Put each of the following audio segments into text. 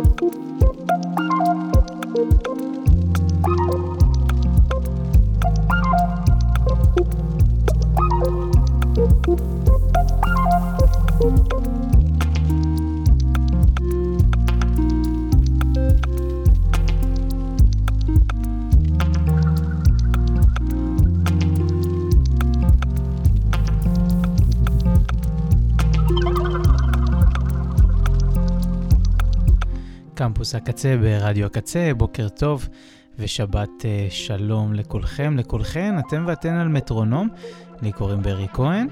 קמפוס הקצה ברדיו הקצה, בוקר טוב ושבת שלום לכולכם, לכולכן, אתם ואתן על מטרונום, לי קוראים ברי כהן.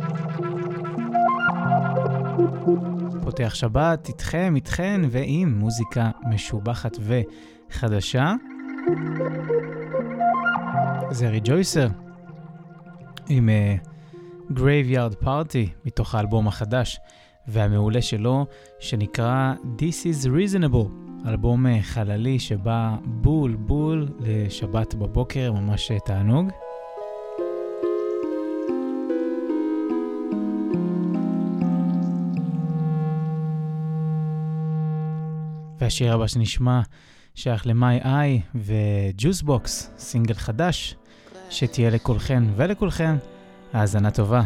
פותח שבת איתכם, איתכן ועם מוזיקה משובחת וחדשה. זה ריג'ויסר עם Graveyard Party מתוך האלבום החדש והמעולה שלו שנקרא This is Reasonable, אלבום חללי שבא בול בול לשבת בבוקר, ממש תענוג. והשיר הבא שנשמע שייך ל-My Eye ו-Juice Box, סינגל חדש שתהיה לכולכן ולכולכן האזנה טובה.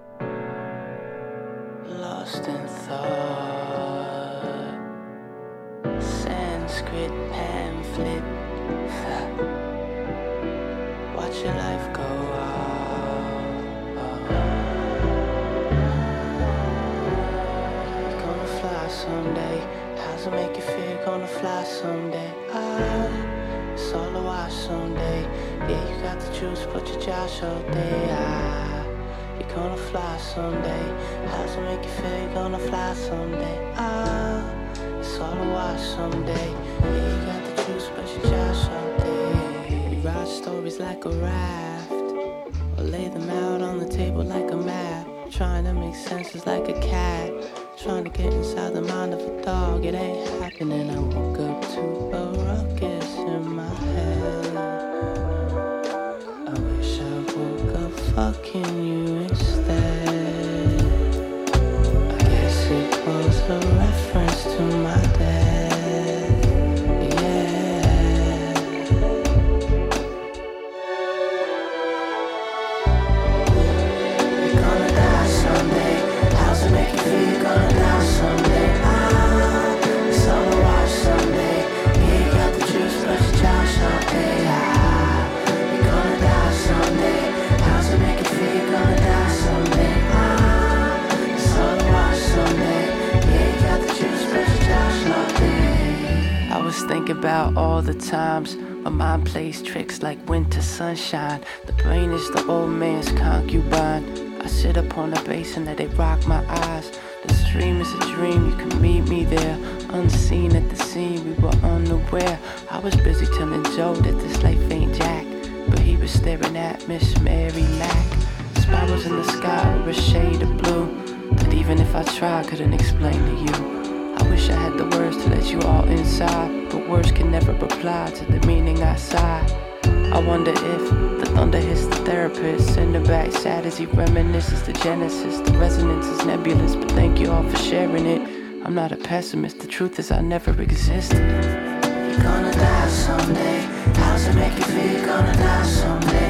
Times my mind plays tricks like winter sunshine. The brain is the old man's concubine. I sit upon a basin that they rock my eyes. The stream is a dream, you can meet me there. Unseen at the scene, we were unaware. I was busy telling Joe that this life ain't jack, but he was staring at Miss Mary Mack. Spirals in the sky were a shade of blue, but even if I tried, couldn't explain to you. I wish I had the words to let you all inside, but words can never reply to the meaning I sigh. I wonder if the thunder hits the therapist, send her back sad as he reminisces the genesis. The resonance is nebulous, but thank you all for sharing it. I'm not a pessimist, the truth is I never existed. You're gonna die someday, how's it make you feel you're gonna die someday?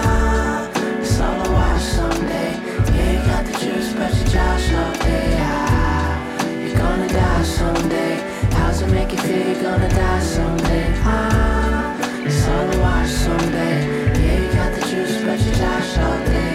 Ah, it's all a wash someday. Yeah, you got the juice, but you josh all day. Gonna die someday. How's it make you feel you're gonna die someday? Ah, it's all a wash someday. Yeah, you got the juice, but you josh all day.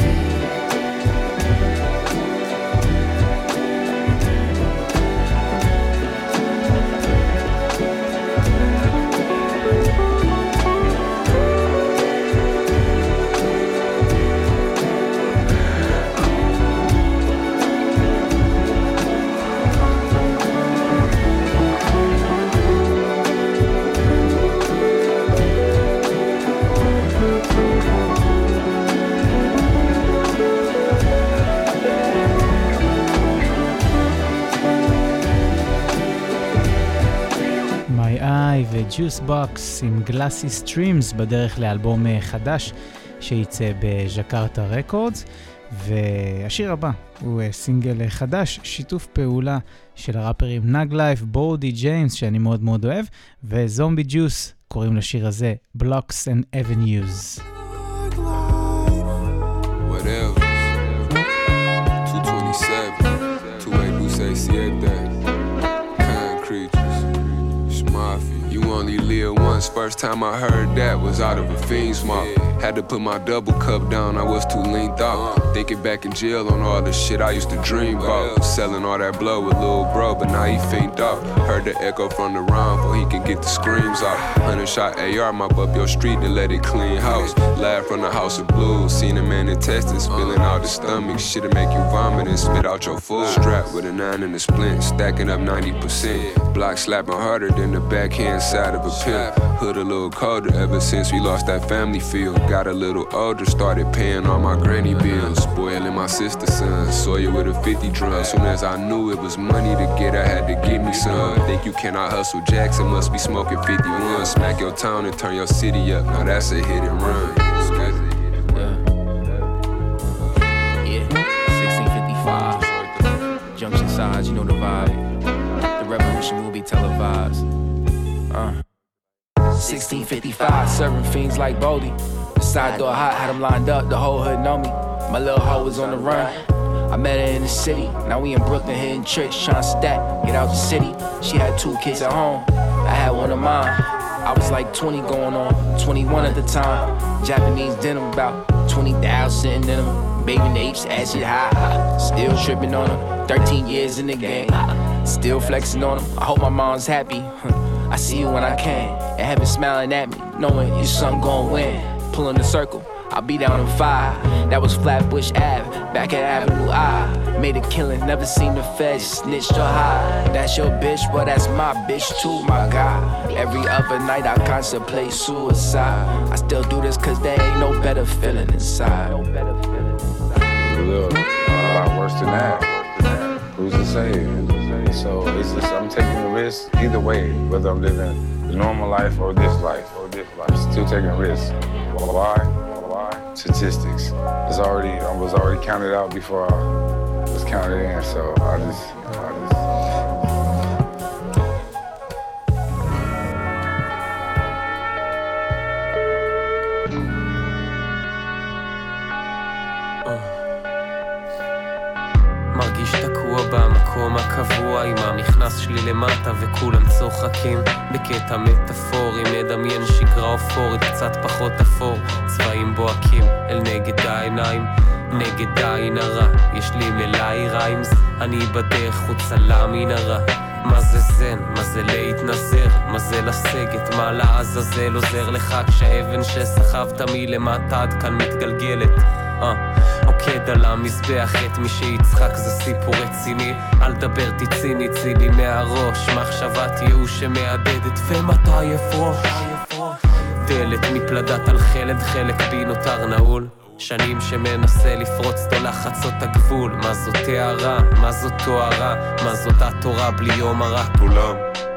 וג'וס בוקס עם גלאסי סטרימס בדרך לאלבום חדש שייצא בז'קרטה רקורדס. והשיר הבא הוא סינגל חדש, שיתוף פעולה של הראפרים נאג לייף, בורדי ג'יימס, שאני מאוד מאוד אוהב, וזומבי ג'וס, קוראים לשיר הזה Blocks and Avenues. Whatever 227 2-8 Luce Siete Kind creatures Schmafia You only live once First time I heard that was out of a fiend smoke Had to put my double cup down I was too leaned out Thinking back in jail on all the shit I used to dream about Selling all that blood with little bro But now he fiend out Heard the echo from the round Before he can get the screams out 100 shot AR Mop up your street and let it clean house Laugh from the house of blues Seen a man in intestines Spilling out the stomach Shit'll make you vomit and spit out your food Strapped with a 9 and a splint Stacking up 90% Block slapping harder than the backhand side of a pimp Hood a little colder Ever since we lost that family feel Got a little older Started paying all my granny bills Spoiling my sister's son Saw you with a 50 drum Soon as I knew it was money to get I had to get me some Think you cannot hustle Jackson Must be smoking 51 Smack your town and turn your city up Now that's a hit and run Yeah 1655 Junction sides, you know the vibe The revolution will be televised 1655 Serving fiends like Bodie The side door hot, had them lined up The whole hood know me My little hoe was on the run I met her in the city Now we in Brooklyn hitting tricks Trying to stack, get out the city She had 2 kids at home I had one of mine I was like 20 going on 21 at the time Japanese denim about 20,000 in them Baby apes, acid high Still tripping on them 13 years in the game Still flexing on them I hope my mom's happy I see you when I can And heaven smiling at me Knowing your son gon' win Pulling the circle I'll be down in 5 That was Flatbush Ave Back at Avenue I Made a killing Never seen the feds snitched or hide That's your bitch Well that's my bitch too My God Every other night I contemplate suicide I still do this cause there ain't no better feeling inside Look, a lot worse than that Who's to say? So it's just, I'm taking a risk either way, whether I'm living the normal life or this life. Still taking risks. Why? Statistics. I was already counted out before I was counted in, so I just מרגיש תקוע במקום הקבוע עם המכנס שלי למטה וכולם צוחקים בקטע מטאפורי מדמיין שגרה אופורית קצת פחות אפור צבעים בוהקים אל נגד העיניים נגד העין הרע יש לי מלאי ריימס אני בדרך חוצה למנהרה מה זה זן? מה זה להתנזר? מה זה לסגת? מה לעזאזל עוזר לך כשהאבן שסחבת מלמטה עד כאן מתגלגלת עוקד על המזבח את מי שיצחק זה סיפור רציני אל דבר תציני צילי מהראש מחשבת ייאוש שמעדדת ומתי יפרוש דלת מפלדת על חלד חלק בי נותר נעול שנים שמנסה לפרוץ תו לחצות הגבול מה זאת תארה, מה זאת תוארה מה זאת התורה בלי יום הרע כולם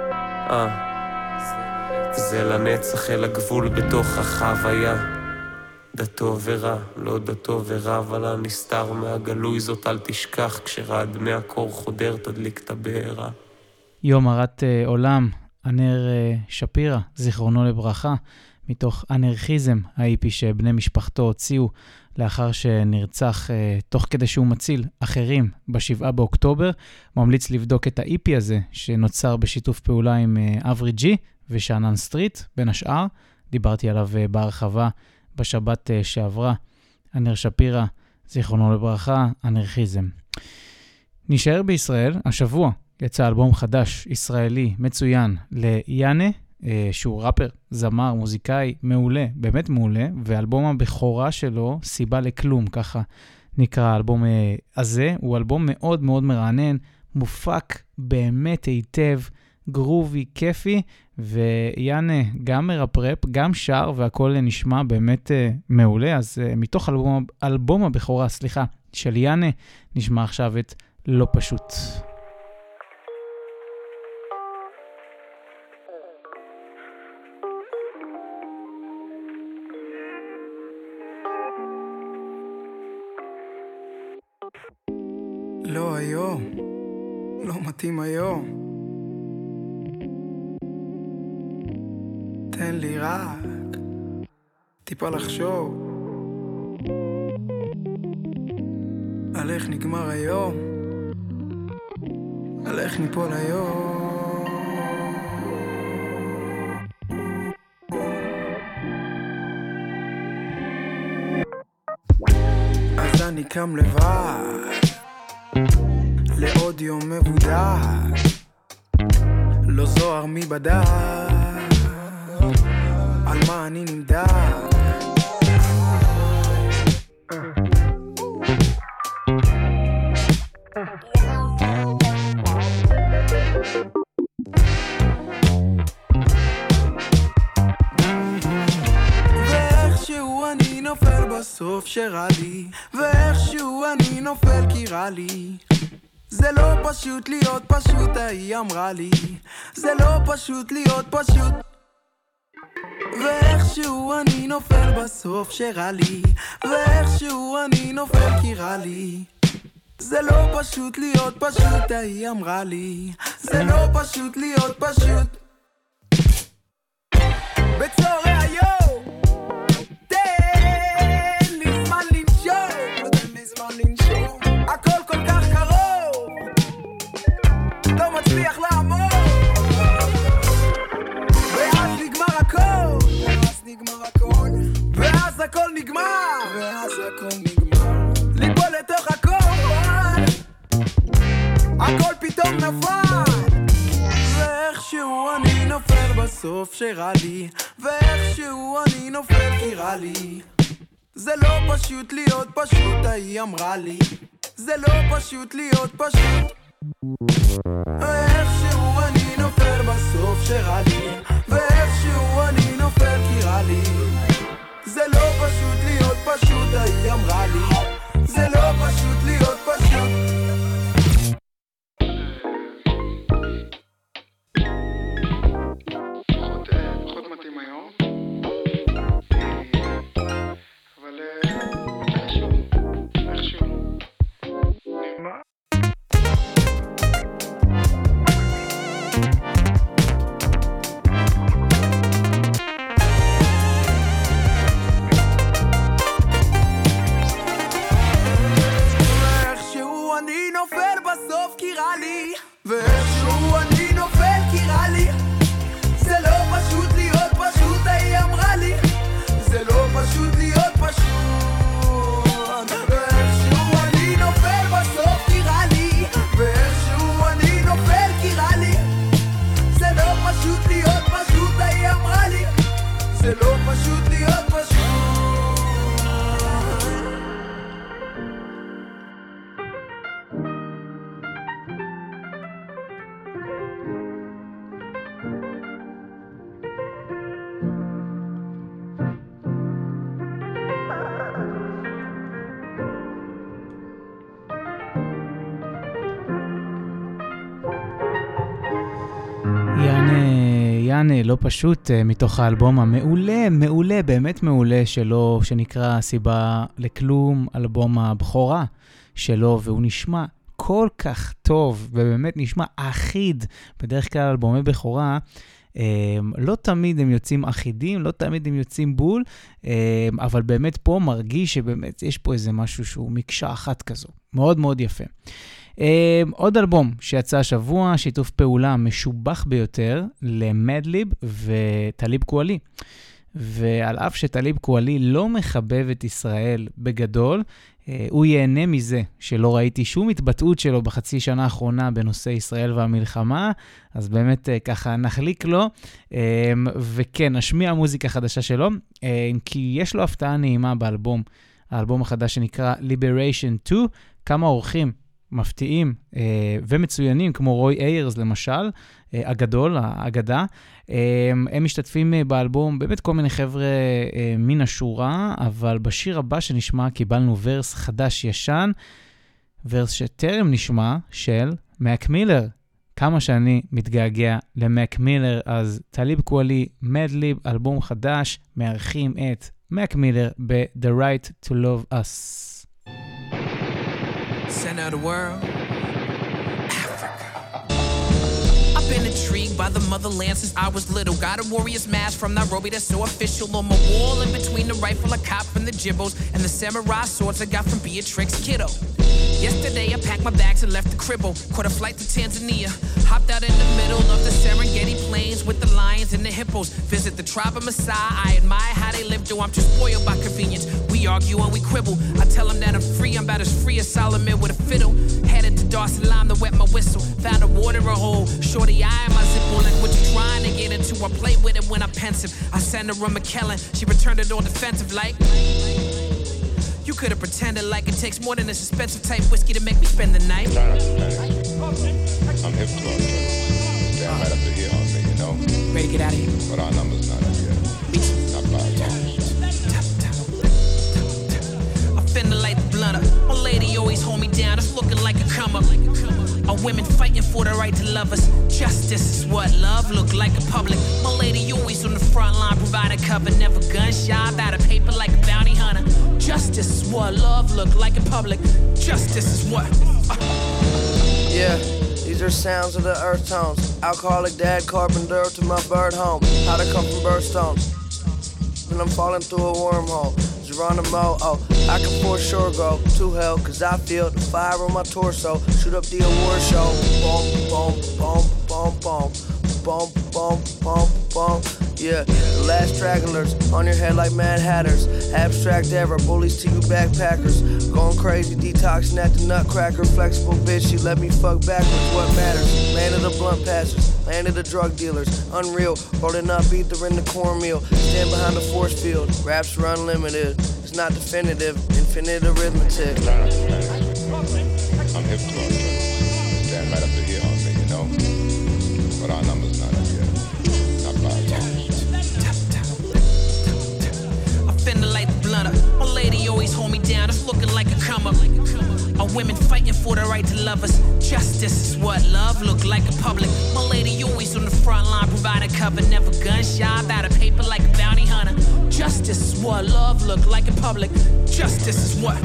זה לנצח אל הגבול בתוך החוויה דתו ורע, לא דתו ורע אבל הנסתר מהגלוי זאת אל תשכח כשרד מהקור חודר תדליק את הבעירה יום הרת עולם, אנר שפירה, זיכרונו לברכה מתוך אנרכיזם, ה-EP שבני משפחתו הוציאו לאחר שנרצח תוך כדי שהוא מציל אחרים ב7 באוקטובר. ממליץ לבדוק את ה-EP הזה שנוצר בשיתוף פעולה עם אברי ג'י ושאנן סטריט בין השאר. דיברתי עליו בהרחבה בשבת שעברה. אנר שפירה, זיכרונו לברכה, אנרכיזם. נשאר בישראל, השבוע יצא אלבום חדש ישראלי מצוין ליאנה, שהוא ראפר, זמר, מוזיקאי מעולה, באמת מעולה, ואלבום הבכורה שלו, סיבה לכלום, ככה נקרא האלבום הזה. הוא אלבום מאוד מאוד מרענן, מופק באמת היטב, גרובי, כיפי, ויאנה גם מרפרפ, גם שר, והכל נשמע באמת מעולה. אז מתוך אלבום הבכורה, של יאנה, נשמע עכשיו את לא פשוט. לא היום, לא מתאים היום. תן לי רק טיפה לחשוב על איך נגמר היום, על איך ניפול היום. אז אני קם לבד לעוד יום מבודד, לא זוהר מבדד, על מה אני נמדד. ואיכשהו אני נופל בסוף שרע לי, ואיכשהו אני נופל כי רע לי. זה לא פשוט להיות פשוט, היא אמרה לי, זה לא פשוט להיות פשוט. ואיכשהו אני נופל בסוף שרע לי, ואיכשהו אני נופל כי רע לי. זה לא פשוט להיות פשוט, היא אמרה לי, זה לא פשוט להיות פשוט. בצהרי היום תן לי זמן לנשום, תן לי זמן לנשום, הכל כל כך קרוב, לא מצליח לעמוד, ואז נגמר הכל, ואז הכל נגמר, ליפול לתוך הכל, הכל פתאום נפל. ואיכשהו אני נופל בסוף שרע לי, ואיכשהו אני נופל כי רע לי. זה לא פשוט להיות פשוט, היא אמרה לי, זה לא פשוט להיות פשוט. ואיכשהו אני נופל בסוף שרע לי, ואיכשהו אני נופל כי רע לי. זה לא פשוט להיות פשוט, היא אמרה לי, זה לא פשוט להיות פשוט. פחות מתאים היום, אבל איכשהו נגמר. ואיכשהו אני נופל בסוף כי רע לי, ואיכשהו אני נופל כי רע לי. זה לא פשוט להיות פשוט, היא אמרה לי, זה לא פשוט להיות פשוט. ואיכשהו אני נופל בסוף כי רע לי, ואיכשהו אני נופל כי רע לי. זה לא פשוט להיות פשוט, היא אמרה לי, זה לא פשוט להיות פשוט. יעני, לא פשוט, מתוך האלבום המעולה, מעולה, באמת מעולה שלו, שנקרא סיבה לכלום, אלבום הבכורה שלו, והוא נשמע כל כך טוב, ובאמת נשמע אחיד. בדרך כלל אלבומי בכורה, לא תמיד הם יוצאים אחידים, לא תמיד הם יוצאים בול, אבל באמת פה מרגיש שבאמת יש פה איזה משהו שהוא מקשה אחת כזו. מאוד מאוד יפה. עוד אלבום שיצא השבוע, שיתוף פעולה משובח ביותר למדליב וטליב קואלי. ועל אף שטליב קואלי לא מחבב את ישראל בגדול, הוא ייהנה מזה שלא ראיתי שום התבטאות שלו בחצי שנה האחרונה בנושא ישראל והמלחמה, אז באמת ככה נחליק לו, וכן, נשמיע מוזיקה חדשה שלו, כי יש לו הפתעה נעימה באלבום, האלבום החדש שנקרא Liberation 2, כמה אורחים מפתיעים ומצוינים, כמו רוי איירס למשל, הגדול, האגדה. הם משתתפים באלבום, באמת כל מיני חבר'ה מן השורה, אבל בשיר הבא שנשמע קיבלנו ורס חדש ישן, ורס שטרם נשמע של מק מילר. כמה שאני מתגעגע למק מילר, אז טליב קואלי, מדליב, אלבום חדש, מארחים את מק מילר ב-The Right to Love Us. Center of the world, by the motherland since I was little. Got a warrior's mask from Nairobi that's so official. On my wall in between the rifle I cop from the Jibbos and the samurai swords I got from Beatrix Kiddo. Yesterday I packed my bags and left the cribble. Caught a flight to Tanzania. Hopped out in the middle of the Serengeti plains with the lions and the hippos. Visit the tribe of Maasai. I admire how they live, though I'm too spoiled by convenience. We argue and we quibble. I tell them that I'm free. I'm about as free as Solomon with a fiddle. Headed to Dar es Salaam to wet my whistle. Found a water hole. Shorty eye in my zippo. Like what you trying to get into? I play with it when I'm pensive. I sent her a McKellen. She returned it all defensive like. You could've pretended like it takes more than this expensive type whiskey to make me spend the night. I'm hip to our drugs. Damn right up to here, I'll say, you know. Ready to get out of here? But our number's not up yet. Not by I'm finna light the blunt up. My lady always hold me down, it's looking like a come up. Are women fighting for the right to love us? Justice is what love look like in public. My lady always on the front line, providing cover. Never gun shy, about a paper like a bounty hunter. Justice is what love look like in public. Justice is what. Yeah, these are sounds of the earth tones. Alcoholic dad, carpenter to my bird home. How'd I come from birthstones? And I'm falling through a wormhole. Geronimo, oh, I can for sure go to hell, cause I feel the fire on my torso. Shoot up the award show. Boom, boom, boom, boom, boom. Boom, boom, boom, boom. Yeah, the last stragglers on your head like Mad Hatters. Abstract ever, bullies to you backpackers. Going crazy, detoxing at the nutcracker. Flexible bitch, she let me fuck backwards. What matters? Land of the blunt passers, land of the drug dealers. Unreal, rolling up ether in the cornmeal. Stand behind the force field. Raps are unlimited. It's not definitive, infinite arithmetic. I'm hip to our drugs. Damn right up to here, I'll say, you know. But our number's not up yet. Not by I'm finna light the blunt up. My lady always hold me down, it's looking like a come up. Are women fighting for the right to love us? Justice is what love look like in public. My lady always on the front line, providing cover. Never gun shy, about a paper like a bounty hunter. Justice is what love look like in public. Justice is what.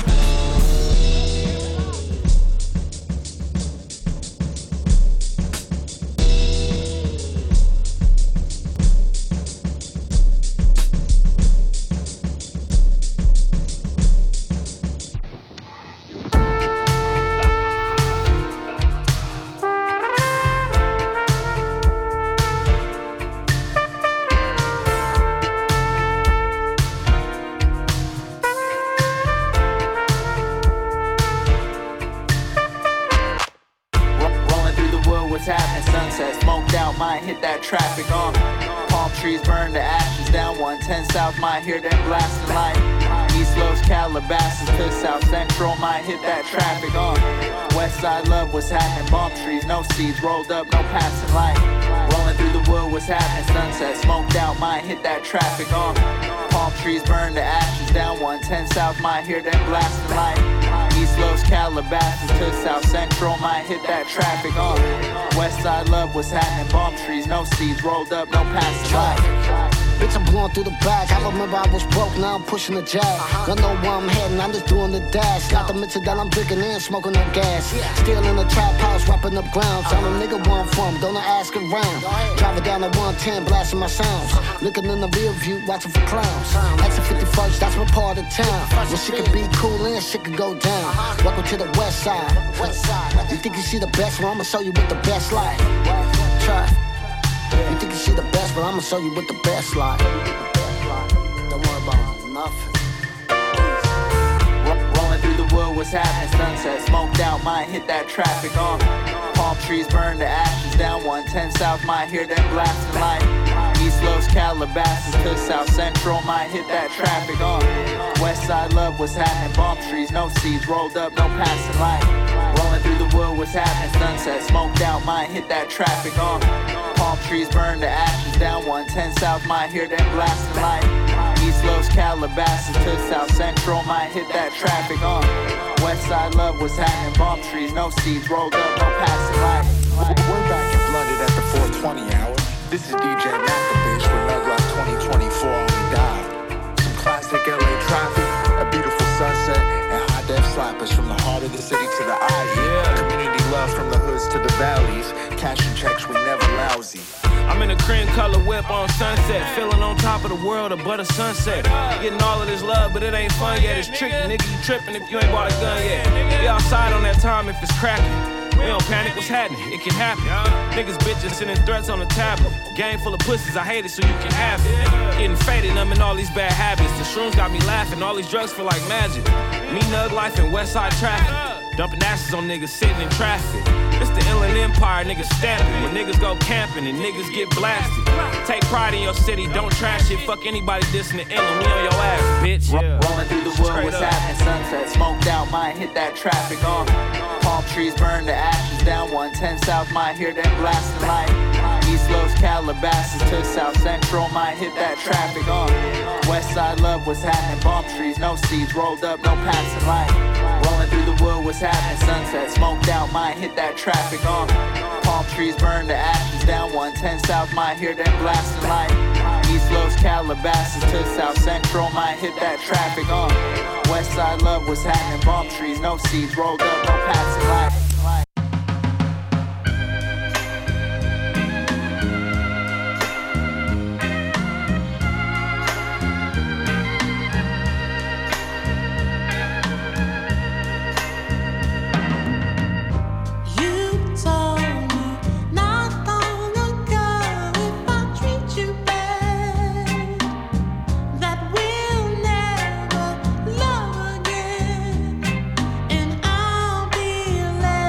Hit that traffic on. Palm trees burn to ashes down 110 South, might hear them blasting light. East Los Calabasas to South Central, might hit that traffic on. West Side love, what's happening? Palm trees, no seeds, rolled up, no passing light. Rolling through the wood, what's happening? Sunset smoked out, might hit that traffic on. Palm trees burn to ashes down 110 South, might hear them blasting light. East Los Calabasas to South Central, might hit that traffic on. West Side love, what's happening? Palm trees, no seeds, rolled up, no passing light. Bitch, I'm blowing through the bag. I remember I was broke, now I'm pushing the jag. Don't know where I'm heading, I'm just doing the dash. Not to mention that I'm drinking and smoking that gas. Still in the trap house, wrapping up grounds. I'm a nigga where I'm from, don't ask around. Driving down the 110, blasting my sounds. Looking in the rear view, watching for clowns. Exit 51st, that's my part of town. Where shit could be cool and shit could go down. Welcome to the west side. You think you see the best? Well, I'ma show you what the best like. Try. You think you see the best, but I'ma show you what the best like. Don't worry about nothing. Rolling through the wood, what's happening? Sunset smoked out, might hit that traffic on. Palm trees burn to ashes down 110 South, might hear them blasting light. East Los Calabasas to South Central, might hit that traffic on. West Side love, what's happening? Palm trees, no seeds, rolled up, no passing light. Rolling through the wood, what's happening? Sunset smoked out, might hit that traffic on. Palm trees burn to ashes down 110 South, might hear them blasting light. East Los Calabasas to South Central, might hit that traffic on. West Side love, what's happening? Palm trees, no seeds, rolled up, no passing light. We're back and blunted at the 420 hour. This is DJ Macabitch with Nuglass 2024 on the dial. Some classic LA traffic, a beautiful sunset, and high-def slappers from the heart of the city to the eye. Yeah. Community love from the hoods to the valleys. Cashing checks, we never lousy. cream color whip on Sunset. Feeling on top of the world above the sunset. Getting all of this love, but it ain't fun yet. It's tricky, nigga, you tripping if you ain't bought a gun yet. Be outside on that time if it's cracking. We don't panic, what's happening? It can happen. Niggas bitches sending threats on the tablet. Game full of pussies, I hate it so you can have it. Getting faded, numbing all these bad habits. The shrooms got me laughing, all these drugs feel like magic. Me, Nug Life, and Westside traffic. Dumping asses on niggas sitting in traffic. It's the Inland Empire, niggas stamping. When niggas go camping and niggas get blasted. Take pride in your city, don't trash it. Fuck anybody dissing the Inland, we on your ass, bitch. Yeah. Rolling through the wood, what's happening? Sunset, smoked out, might hit that traffic on. Palm trees burn to ashes, down 110 South, might hear them blasting light. East Los Calabasas to South Central, might hit that traffic on. West Side love, what's happening? Palm trees, no seeds, rolled up, no passing light. Rolling through the wood, what's happening? Sunset, smoked out, might hit that traffic on. Palm trees burn to ashes, down 110 South, might hear them blasting light. East Los Calabasas to South Central, might hit that traffic on. West Side love, what's happening? Palm trees, no seeds, rolled up, no passing light. Love again, and I'll be left.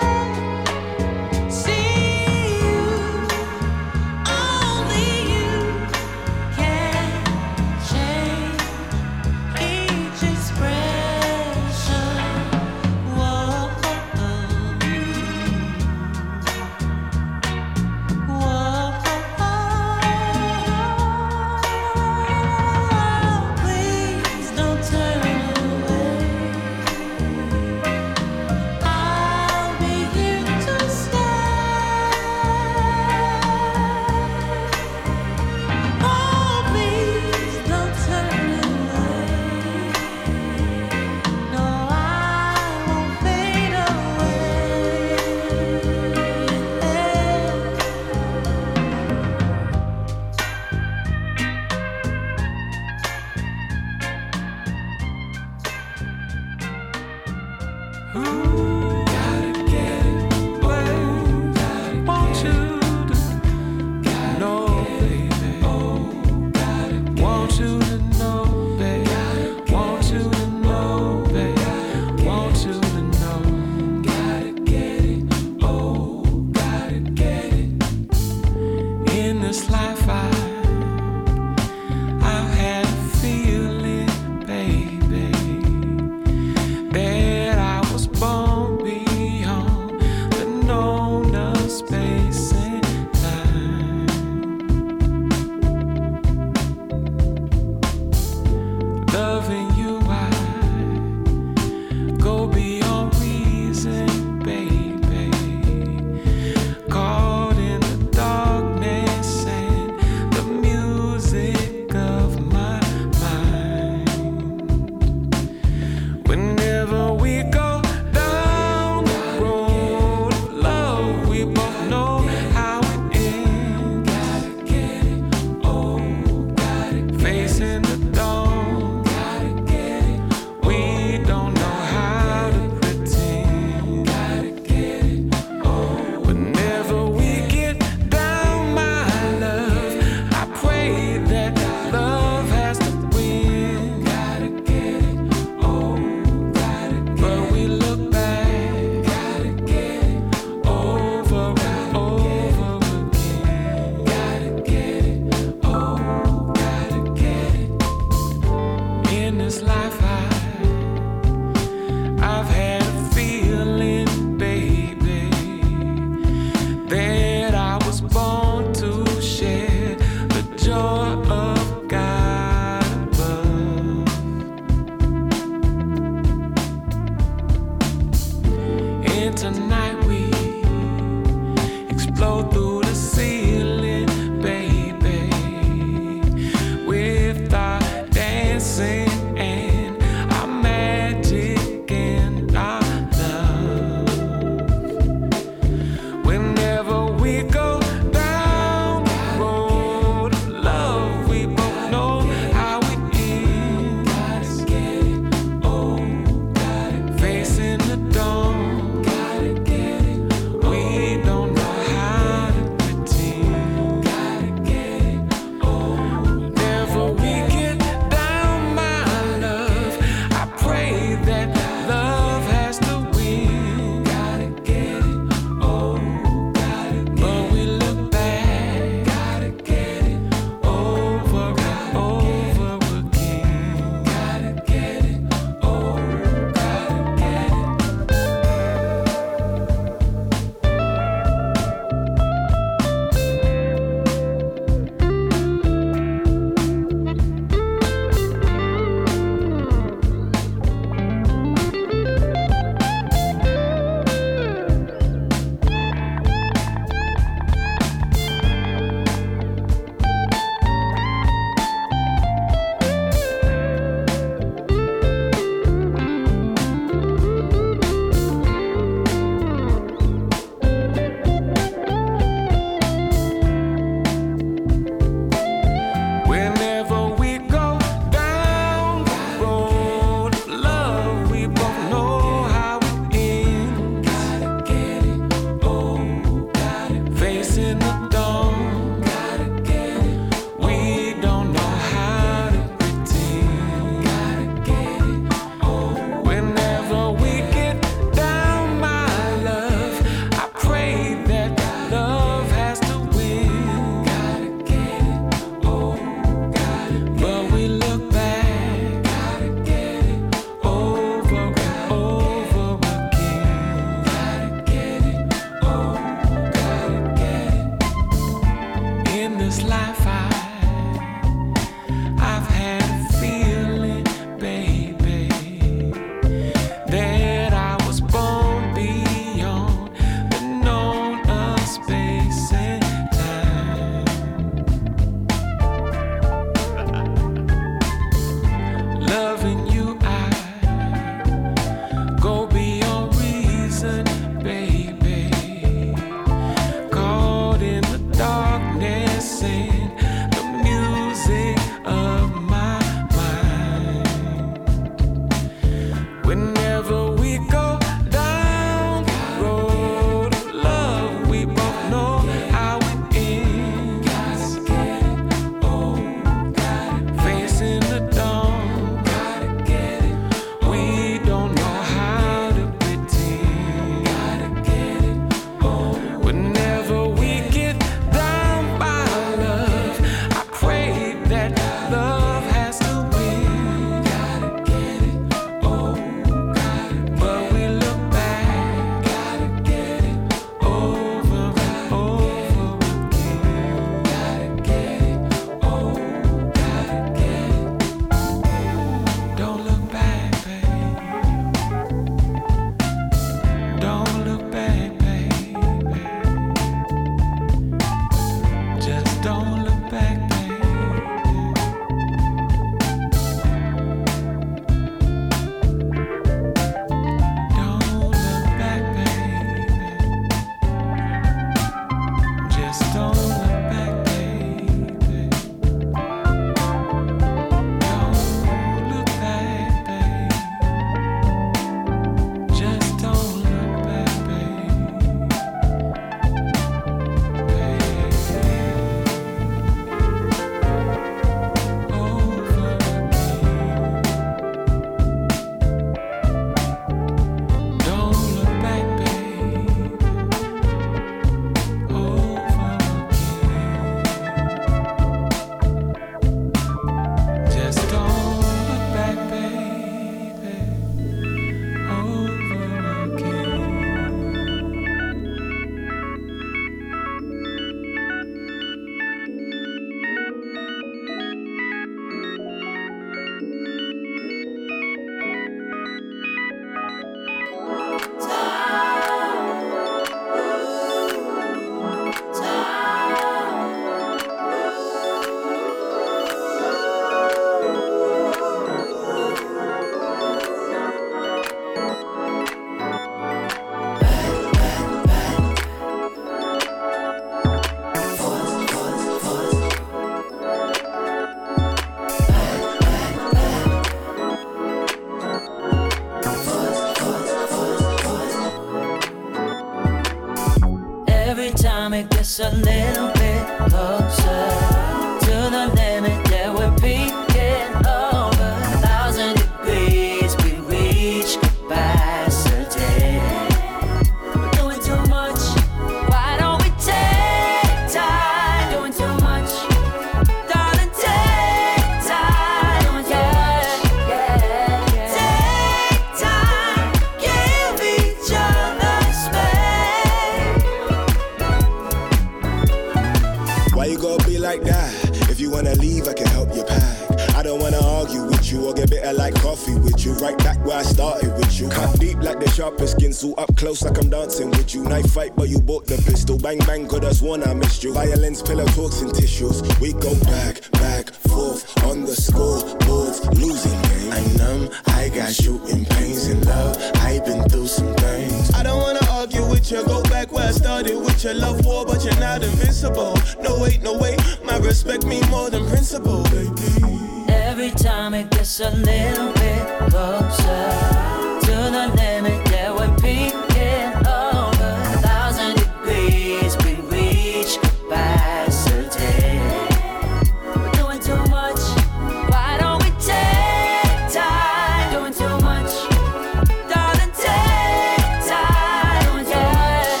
If you wanna leave, I can help you pack. I don't wanna argue with you or get bitter like coffee with you. Right back where I started with you. Cut deep like the sharpest skin, so up close like I'm dancing with you. Knife fight, but you bought the pistol. Bang bang, could have sworn I missed you. Violence, pillow talks and tissues. We go back, forth on the scoreboards, losing games. And I got shooting pains in love. I've been through some things. I don't wanna argue with you. Go back where I started with your love war, but you're not invincible. No way, my respect me more than principle, baby. Every time it gets a little bit closer to the limit that we're peaking over 1,000 degrees, we reach capacity. We're doing too much. Why don't we take time? Doing too much. Darling, take time. Doing too much.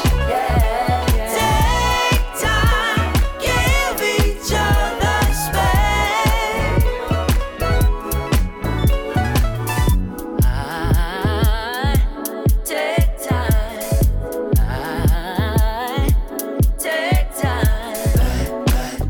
Take time. Give each other space. Take time. Take time.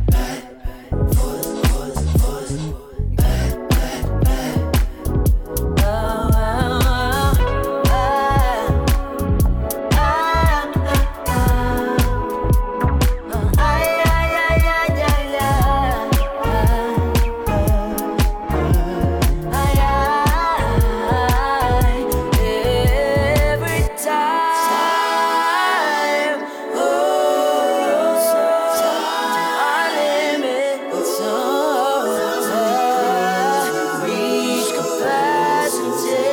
Every time, our limits reach capacity.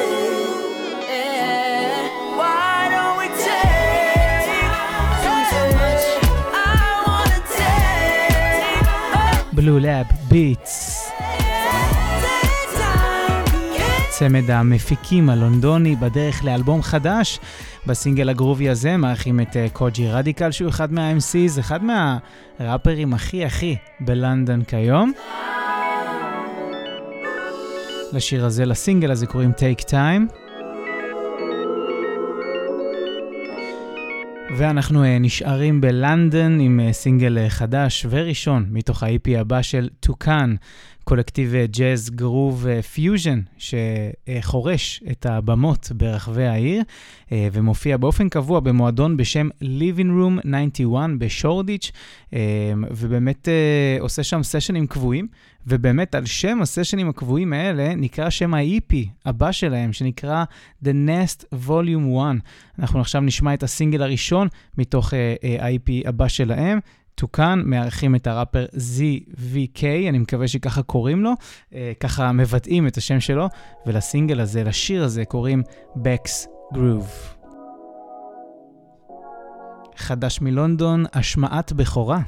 Why don't we take too much? I wanna take. בלו לאב ביטס, צמד המפיקים הלונדוני בדרך לאלבום חדש. בסינגל הגרובי הזה מארחים את קוג'י רדיקל, שהוא אחד מה-MCs, אחד מהראפרים הכי בלונדון כיום. לשיר הזה, לסינגל הזה קוראים Take Time. ואנחנו נשארים בלונדון עם סינגל חדש וראשון מתוך ה-EP הבא של טוקן, קולקטיב ג'אז גרוב פיוז'ן שחורש את הבמות ברחבי העיר ומופיע באופן קבוע במועדון בשם Living Room 91 בשורדיץ', ובאמת עושה שם סשנים קבועים, ובאמת על שם הסשנים הקבועים האלה נקרא שם ה-EP הבא שלהם, שנקרא The Nest Volume 1. אנחנו עכשיו נשמע את הסינגל הראשון מתוך ה-EP הבא שלהם. טוקן, מארחים את הראפר ZVK, אני מקווה שככה קוראים לו, ככה מבטאים את השם שלו, ולסינגל הזה, לשיר הזה, קוראים Beck's Groove. חדש מלונדון, השמעת בכורה.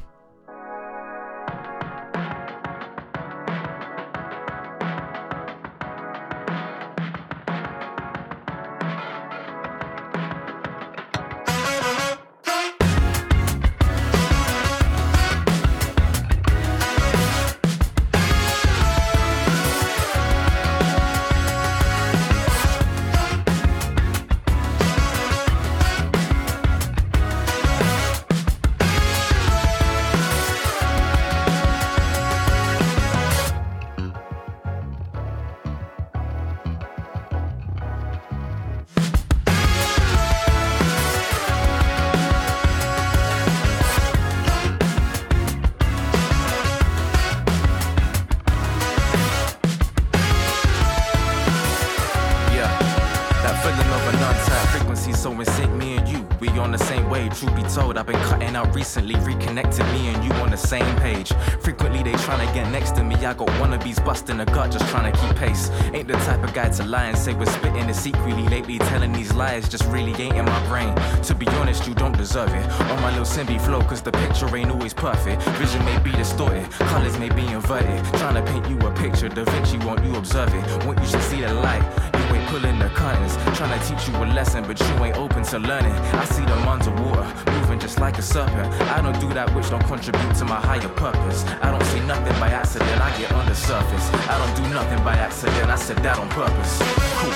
Recently reconnected me and you on the same page. Frequently they tryna get next to me. I got wannabes busting the gut just tryna keep pace. Ain't the type of guy to lie and say we're splitting it secretly. Lately telling these lies just really ain't in my brain. To be honest, you don't deserve it. On my little Simbi flow, cause the picture ain't always perfect. Vision may be distorted, colors may be inverted. Tryna paint you a picture, Da Vinci won't you observe it. Want you should see the light. You ain't pulling the curtains. Tryna teach you a lesson, but you ain't open to learning. I see them underwater, moving just like a serpent. I don't do that which don't contribute to my higher purpose. I don't say nothing by accident, I get on the surface. I don't do nothing by accident, I said that on purpose. Cool.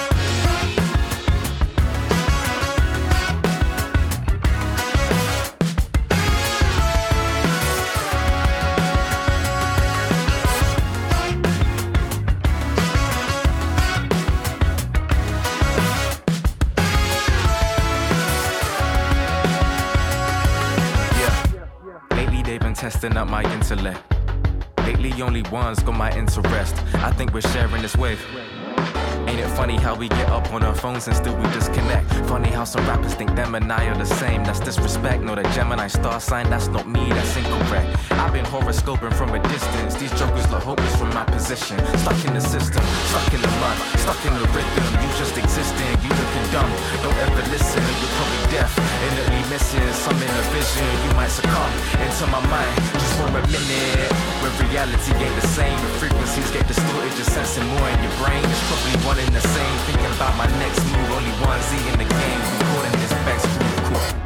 testing up my intellect. Lately only one's got my interest. I think we're sharing this wave. Ain't it funny how we get up on our phones and still we disconnect? Funny how some rappers think them and I are the same. That's disrespect, no, the Gemini star sign, that's not me, that's incorrect. I've been horoscoping from a distance. These jokers look hopeless from my position. Stuck in the system, stuck in the mud, stuck in the rhythm. You just existing, you looking dumb. Don't ever listen, you're probably deaf. Innately missing some in a vision. You might succumb into my mind just for a minute. When reality ain't the same, the frequencies get distorted, just sensing more in your brain. It's probably one in the same, thinking about my next move. Only one Z in the game, recording this backstreet cool.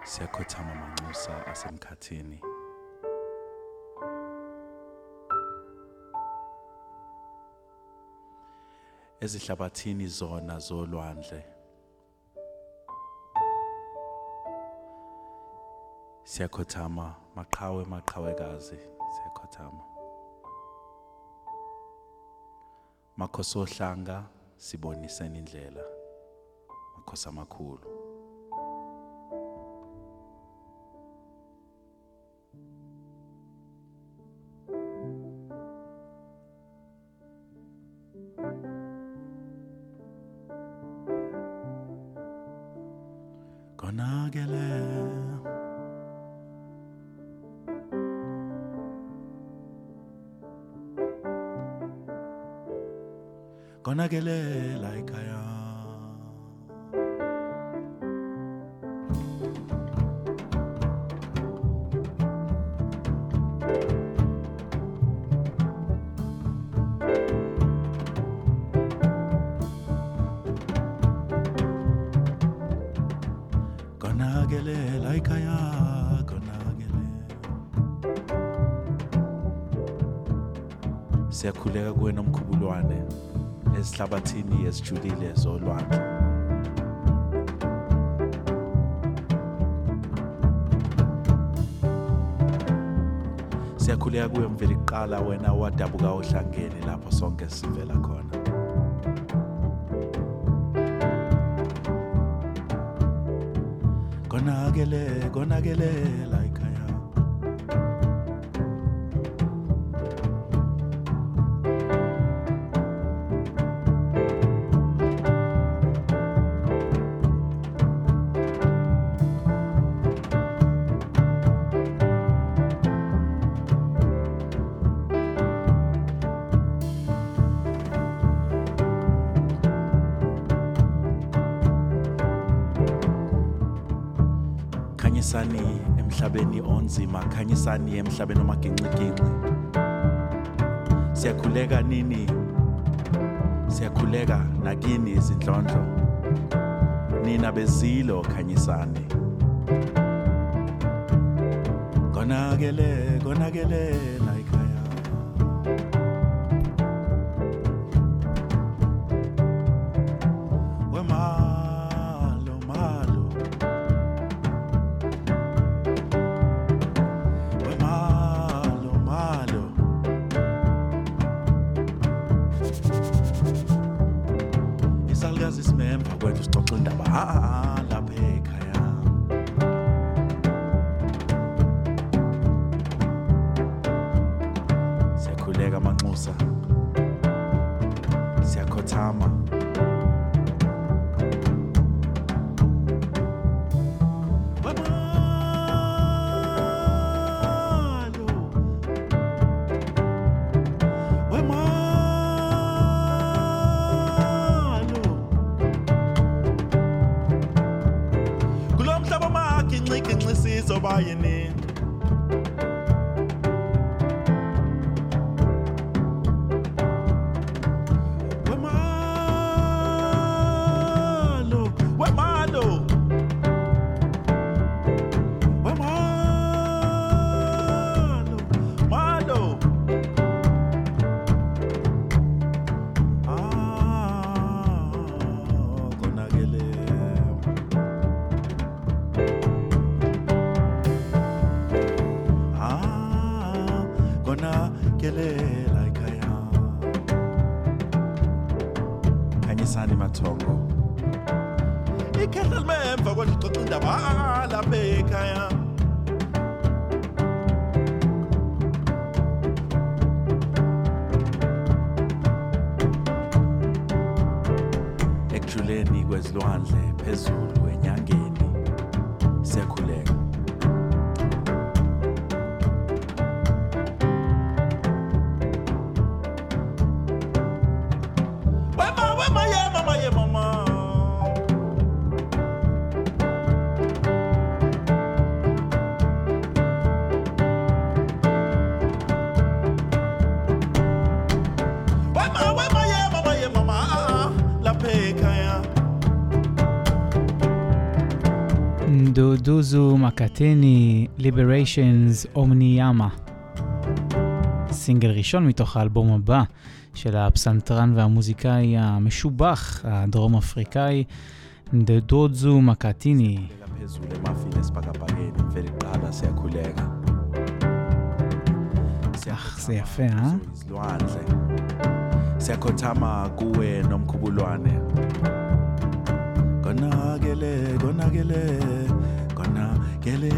Siyakhothama Manxusa asemkhathini. Ezihlabathini zona zolwandle siyakhothama maqhawekazi siyakhothama. Makhosi ohlanga siboniseni indlela. Makhosi amakhulu. Konakelela ikhaya. Konakelela ikhaya, konakele. Siyakhuleka kuwena Mkhubulwane. Esihlabathini esijulile zolwandle. Siyakhuleka kuwe mveli kuqala wena wadabuka ohlangeni lapho sonke sivela khona. Konakelela ikhaya. Khanyisani emhlabeni onzima, khanyisani emhlabeni omaginqiginqi. Siyakhuleka nini, siyakhuleka nakini izindlondlo. Nina bezilo khanyisani. Konakelela ikhaya. Siyakhuleka Manxusa. Siyakhothama. Kulomhlaba maginqi sizobayini. Konakelela ikhaya. Khanyisani mathongo. Ikhehla limemva kwalixoxa indaba lapha ekhaya. Ekujuleni kwezilwandle phezulu enyangeni siyakhuleka. נדודוזו מקטני, ליבריישנס אומניאמה. סינגל ראשון מתוך האלבום הבא של הפסנתרן והמוזיקאי המשובח הדרום אפריקאי נדודוזו מקטני. זה יפה, אה? Sekotama kuwe nomkhubulwane Gonagele gonagele gonagele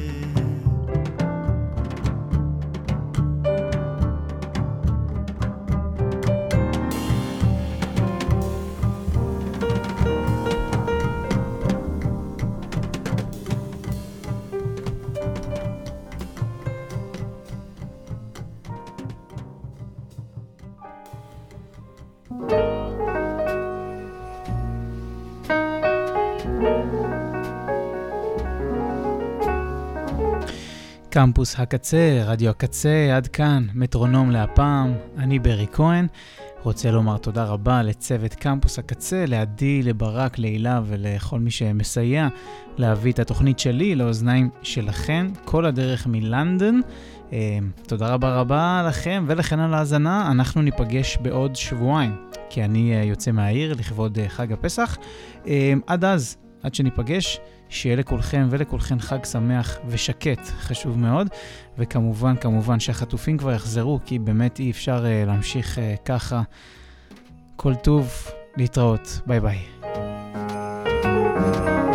קמפוס הקצה, רדיו הקצה, עד כאן, מטרונום להפעם, אני ברי כהן, רוצה לומר תודה רבה לצוות קמפוס הקצה, לעדי, לברק, להילה ולכל מי שמסייע להביא את התוכנית שלי לאוזניים שלכם, כל הדרך מלנדון. תודה רבה לכם ולכן על ההאזנה, אנחנו ניפגש בעוד שבועיים, כי אני יוצא מהעיר לכבוד חג הפסח. עד שניפגש, שיהיה לכולכם ולכולכן חג שמח ושקט, חשוב מאוד, וכמובן שהחטופים כבר יחזרו, כי באמת אי אפשר להמשיך ככה. כל טוב, להתראות, ביי ביי.